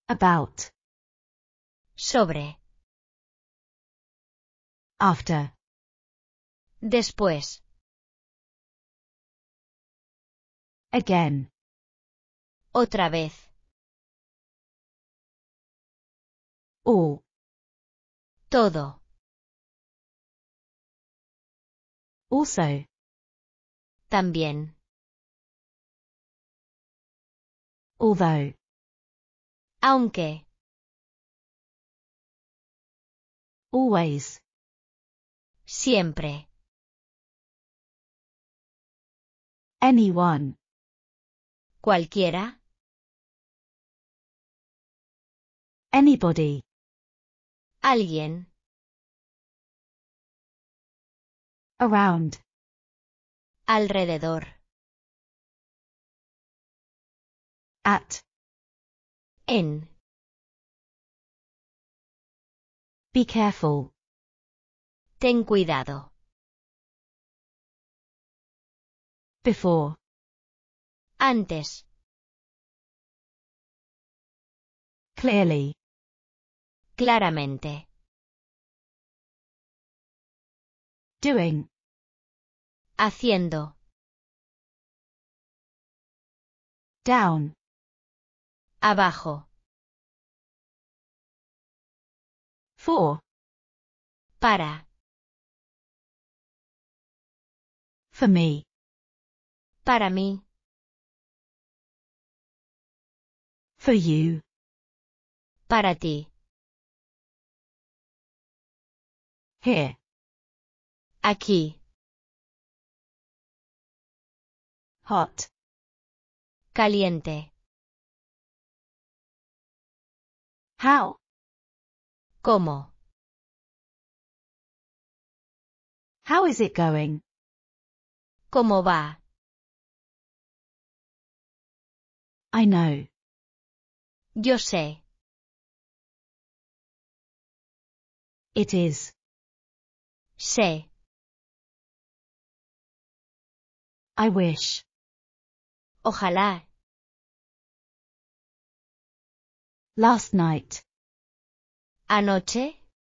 About. Sobre. After. Después. Again. Otra vez. All. Todo. Also. También. Although. Aunque. Always. Siempre. Anyone. Cualquiera. Anybody. Alguien. Around. Alrededor. At. En. Be careful. Ten cuidado. Before. Antes. Clearly. Claramente. Doing. Haciendo. Down. Abajo. For. Para. For me. Para mí. For you. Para ti. Here. Aquí. Hot. Caliente. How. ¿Cómo? How is it going? ¿Cómo va? I know. Yo sé. It is. Sé. I wish. Ojalá. Last night. Anoche.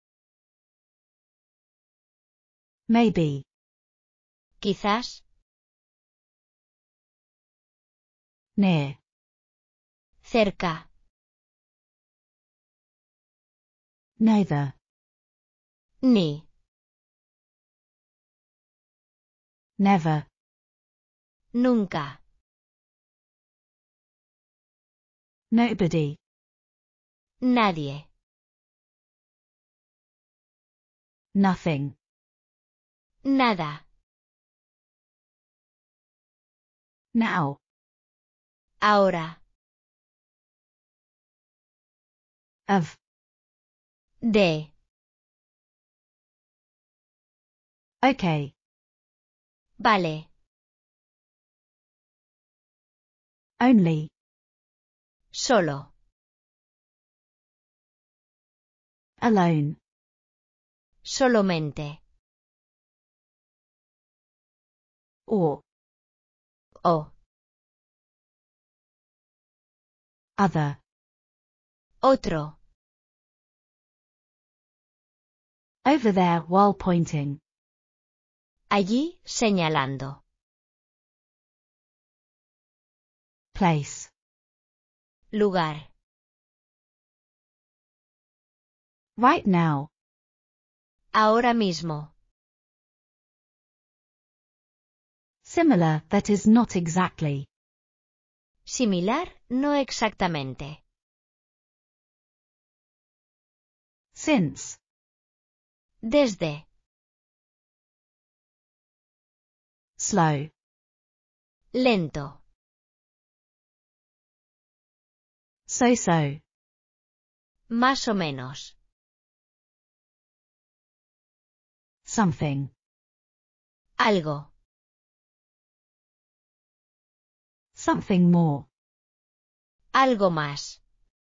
Maybe. Quizás. Near. Cerca. Neither. Ni. Never. Nunca. Nobody. Nadie. Nothing. Nada. Now. Ahora. Of. De. Okay. Vale. Only. Solo. Alone. Solamente. Or. O. Other. Otro. Over there while pointing. Allí, señalando. Place. Lugar. Right now. Ahora mismo. Similar, that is not exactly. Similar, no exactamente. Since. Desde. Slow. Lento. So. Más o menos. Something. Algo. Something more. Algo más.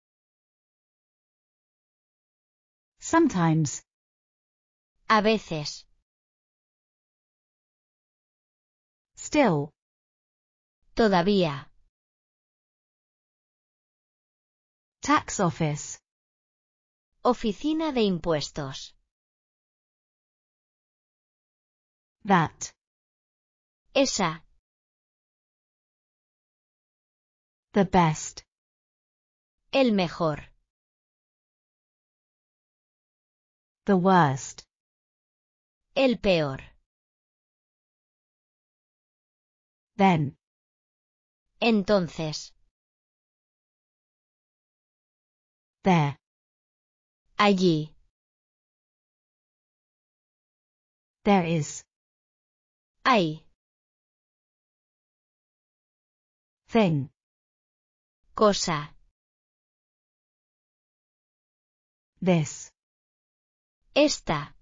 Sometimes. A veces. Still. Todavía. Tax office. Oficina de impuestos. That. Esa. The best. El mejor. The worst. El peor. Then. Entonces. There. Allí. There is. Hay. Thing. Cosa. This. Esta.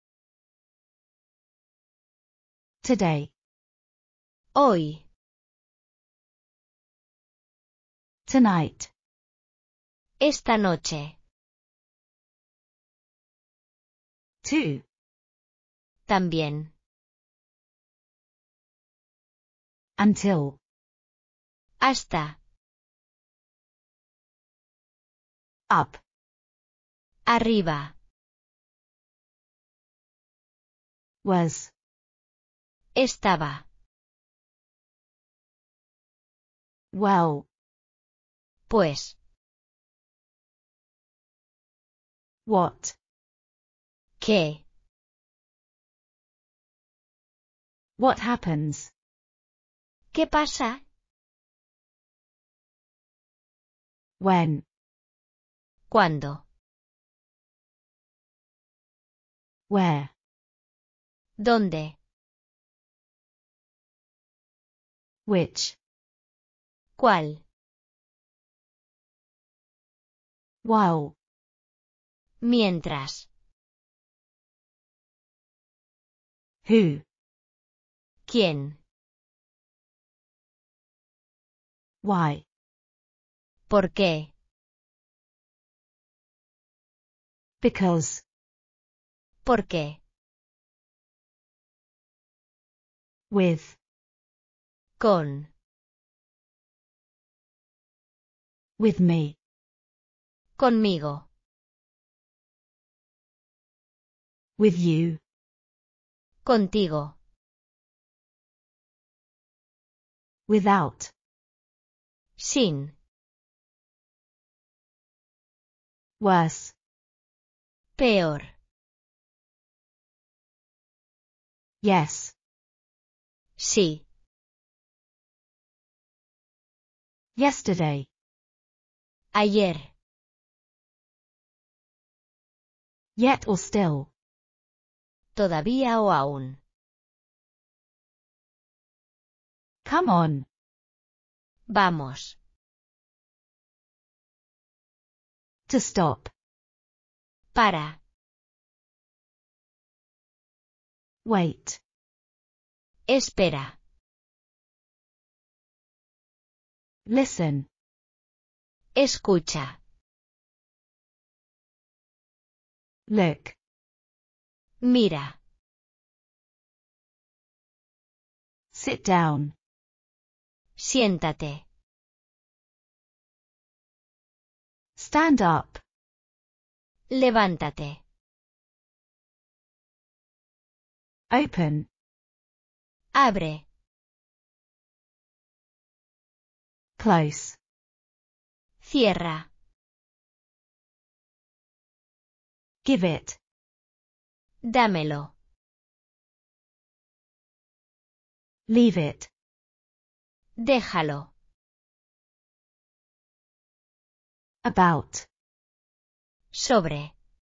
Today. Hoy. Tonight. Esta noche. Two. También. Until. Hasta. Up. Arriba. Was. Estaba. Well. Pues. What? ¿Qué? What happens? ¿Qué pasa? When? ¿Cuándo? Where? ¿Dónde? Which? ¿Cuál? While. Mientras. Who? ¿Quién? Why? ¿Por qué? Because. ¿Por qué? With. Con. With me. Conmigo. With you. Contigo. Without. Sin. Worse. Peor. Yes. Sí. Yesterday. Ayer. Yet or still. Todavía o aún. Come on. Vamos. To stop. Para. Wait. Espera. Listen. Escucha. Look. Mira. Sit down. Siéntate. Stand up. Levántate. Open. Abre. Close. Cierra. Give it. Dámelo. Leave it. Déjalo. About. Sobre.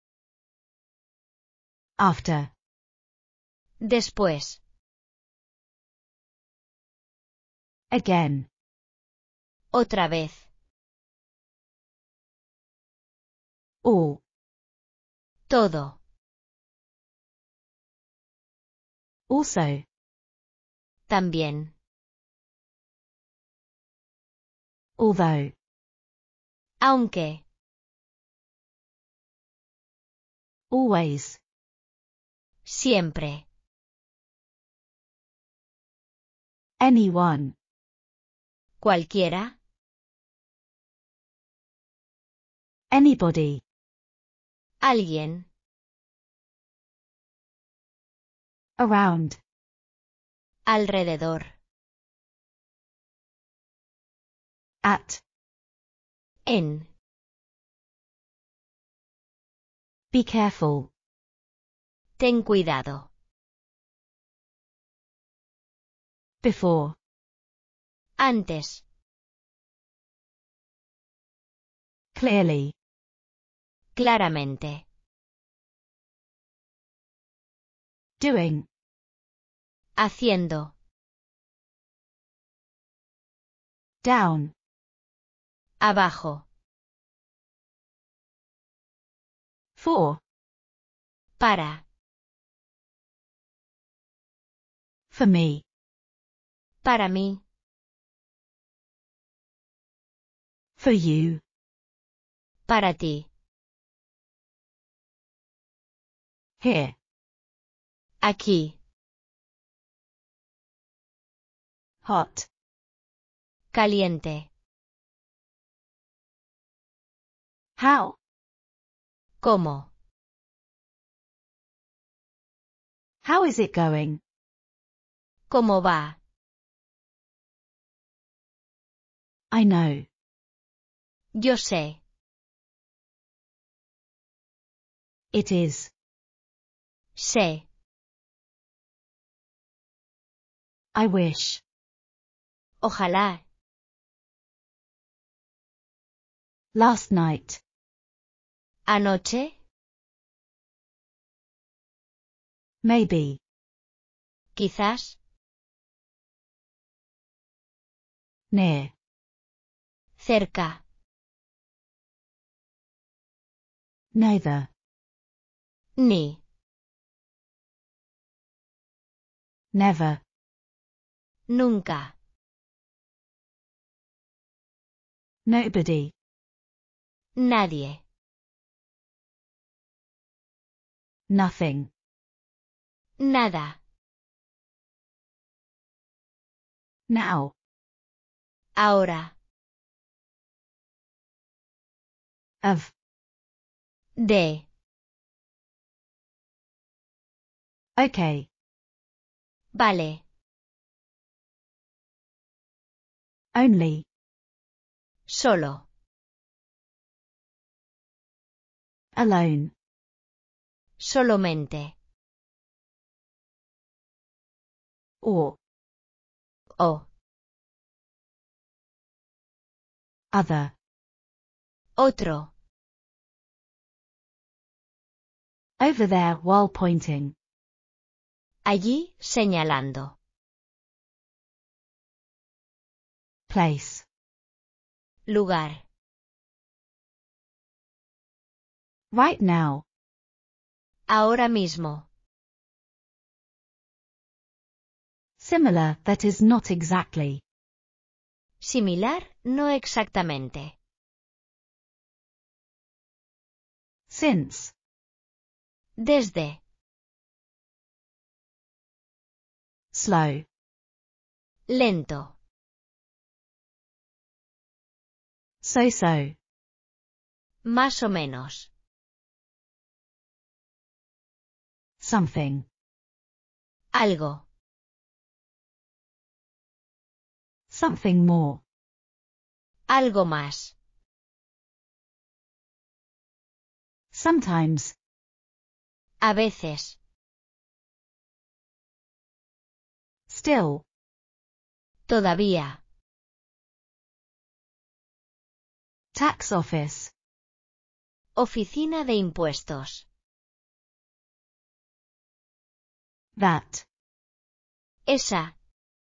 After. Después. Again. Otra vez. All. Todo. Also. También. Although. Aunque. Always. Siempre. Anyone. Cualquiera. Anybody. Alguien. Around. Alrededor. At. En. Be careful. Ten cuidado. Before. Antes. Clearly. Claramente. Doing. Haciendo. Down. Abajo. For. Para. For me. Para mí. For you. Para ti. Here. Aquí. Hot. Caliente. How. ¿Cómo? How is it going? ¿Cómo va? I know. Yo sé. It is. Sé. I wish. Ojalá. Last night. Anoche. Maybe. Quizás. Near. Cerca. Neither. Ni. Never. Nunca. Nobody. Nadie. Nothing. Nada. Now. Ahora. Of. De. Okay. Vale. Only. Solo. Alone. Solamente. Or. O. Other. Otro. Over there while pointing. Allí, señalando. Place. Lugar. Right now. Ahora mismo. Similar, that is not exactly. Similar, no exactamente. Since. Desde. Slow. Lento. So. Más o menos. Something. Algo. Something more. Algo más. Sometimes. A veces. Still. Todavía. Tax office. Oficina de impuestos. That. Esa.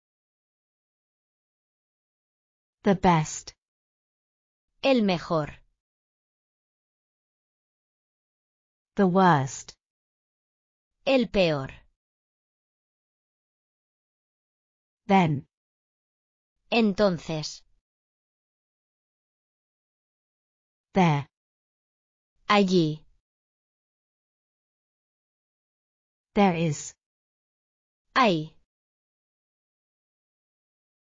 The best. El mejor. The worst. El peor. Then. Entonces. There. Allí. There is. Hay.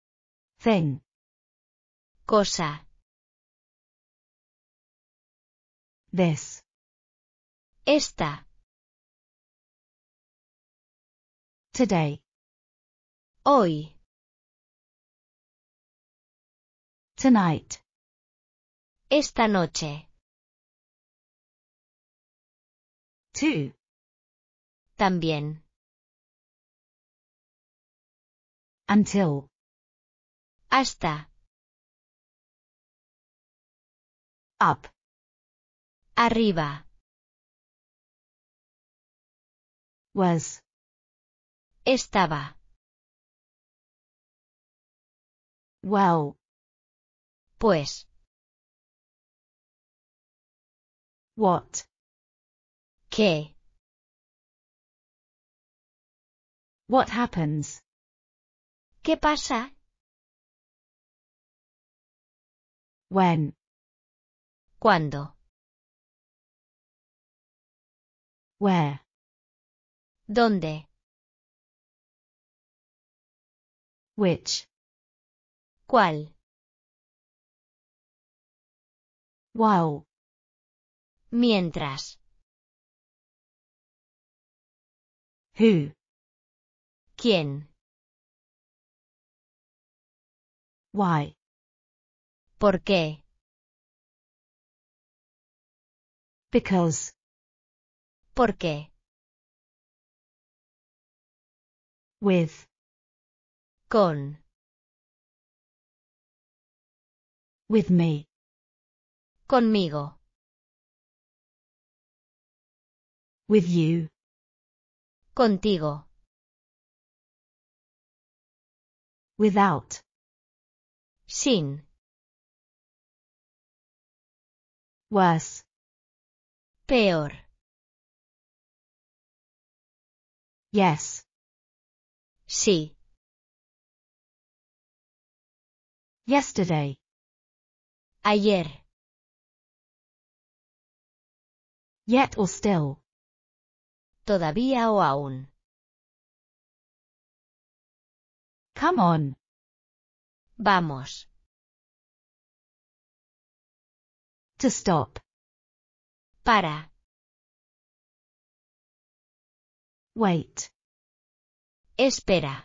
Thing. Cosa. This. Esta. Today. Hoy. Tonight. Esta noche. Too. También. Until. Hasta. Up. Arriba. Was. Estaba. Well. Pues. What? ¿Qué? What happens? ¿Qué pasa? When? ¿Cuándo? Where? ¿Dónde? Which? ¿Cuál? While. Mientras. Who? ¿Quién? Why? ¿Por qué? Because. ¿Por qué? With. Con. With me. Conmigo. With you. Contigo. Without. Sin. Worse. Peor. Yes. Sí. Yesterday. Ayer. Yet or still. Todavía o aún. Come on. Vamos. To stop. Para. Wait. Espera.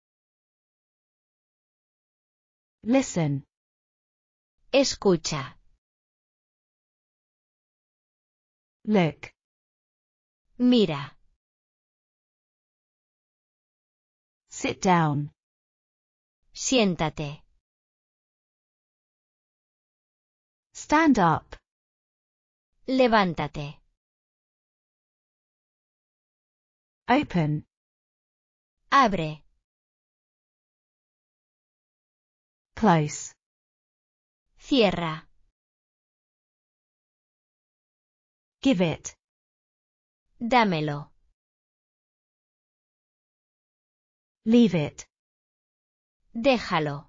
Listen. Escucha. Look. Mira. Sit down. Siéntate. Stand up. Levántate. Open. Abre. Close. Cierra. Give it. Dámelo. Leave it. Déjalo.